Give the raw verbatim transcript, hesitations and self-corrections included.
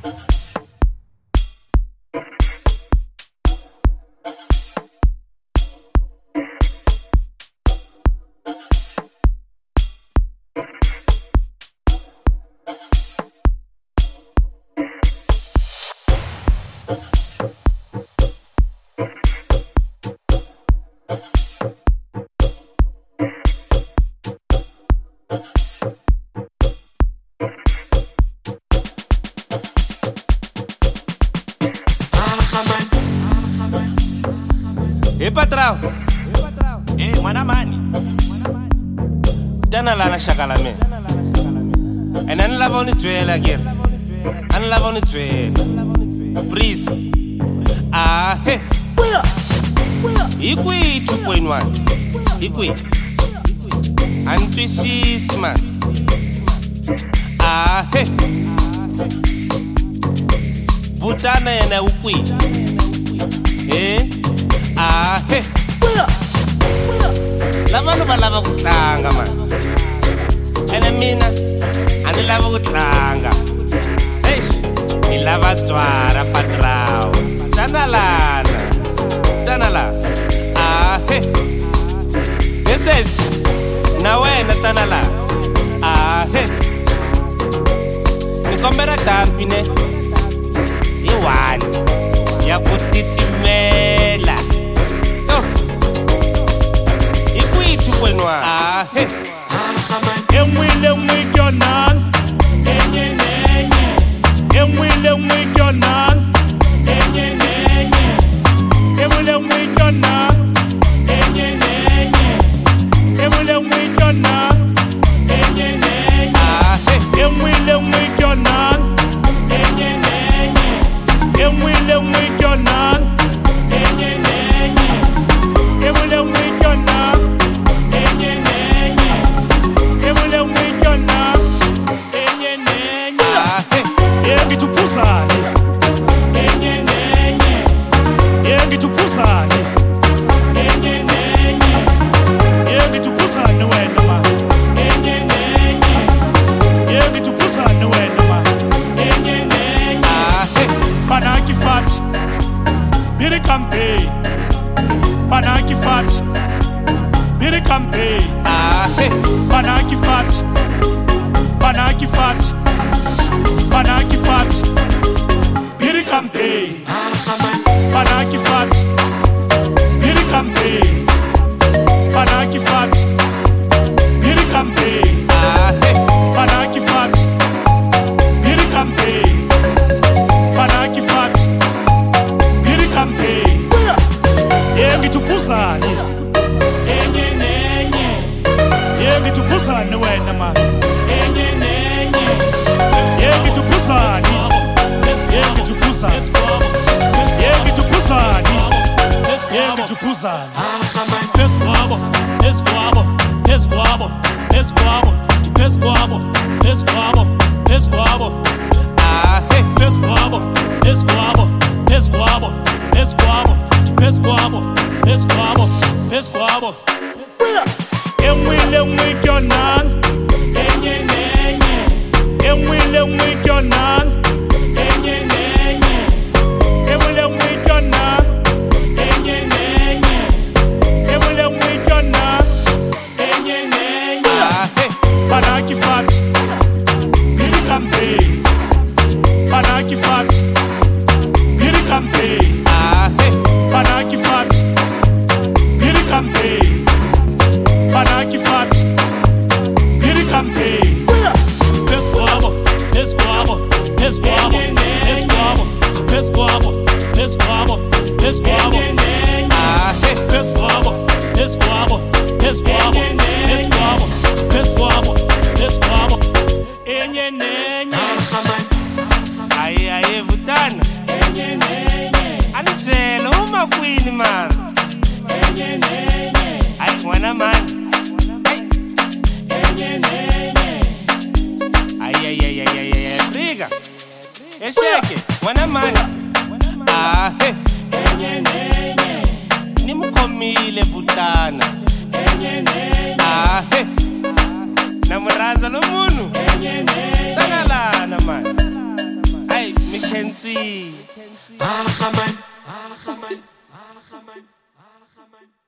Hey patrão, Eh, mana mani. tana la na shakala me. And I love on the trail again. I love on the trail. Breeze. Ah, hey. Ikui two point one. Ikui. And three six man. Ah, hey. Butana yana ukui. Eh? Ah, hey. Lava no balava kutlanga man. Ene mina ani lava kutlanga. Eish, ni lava tswara patrao. Tana lana. Tana la. Ah, hey. This is na wena tana la. Ah, hey. Nikombera tampine. Iwani ya kutitimela. Oh. Ikwithi kwenwa. Ah, hey. Emwile mwikyonan. Enye nenye. Emwile mwikyonan. Enye nenye. Emwile mwikyonan. Enye nenye. Emwile mwikyonan. Enye nenye. Ah, hey. Emwile mwikyonan. Enye nenye. Emwile mwikyonan. Enye nenye. Emwile mwikyonan. Enye nenye. Emwile mwikyonan. Enye nenye. Ah, hey. Yengithuphuzane. Enye nenye. Yengithuphuzane. Enye nenye. Yengithuphuzane wena ma. Enye nenye. Yengithuphuzane wena ma. Enye nenye. Ah, hey. Panaki fat. Biri campaign. Panaki fat. Biri campaign. Ah, hey. Panaki fat. Panaki fat. Panaki fat. Biri campaign. Panaki fat. Biri campaign. Panaki fat. Biri campaign. Ah, hey. Panaki fat. Biri campaign. Panaki fat. Biri campaign. Yengithuphuzane. Enye nenye. Yengithuphuzane wena ma. Enye nenye. Yengithuphuzane. Yengithuphuzane. Yengithuphuzane. Yengithuphuzane. Pesquabo, pesquabo, pesquabo, pesquabo, pesquabo, pesquabo, pesquabo. Ah, hey. Pesquabo, pesquabo, pesquabo, pesquabo, pesquabo, pesquabo, pesquabo. Emwile mwikyonan. Enye nenye. Emwile mwikyonan. Enye nenye. Emwile mwikyonan. Enye nenye. Emwile mwikyonan. Enye nenye. Ah, hey. Panaki fat. Biri campaign. Panaki fat. Biri campaign. Ah, hey. Panaki fat. Biri campaign. Panaki fat. Biri campaign. Pesquabo, pesquabo, pesquabo, pesquabo, pesquabo, pesquabo, pesquabo. Ah, hey. Pesquabo, pesquabo, pesquabo, pesquabo, pesquabo, pesquabo. Enye nenye. Aye, aye, butana. Enye nenye. Anitshela uma queen man. Enye nenye. Ay, wana man. Ay, Enye nenye. ay, ay, ay, ay, ay, ay, briga. Esheke, wana man. Ah, hey. Enye nenye. Nimkomile butana. Enye nenye. Ah, hey. Namuranza lo munu. Enye nenye. Tana lana man. Ay, mi see. Ah, man. Ah, man. Ah, man. Ah, man.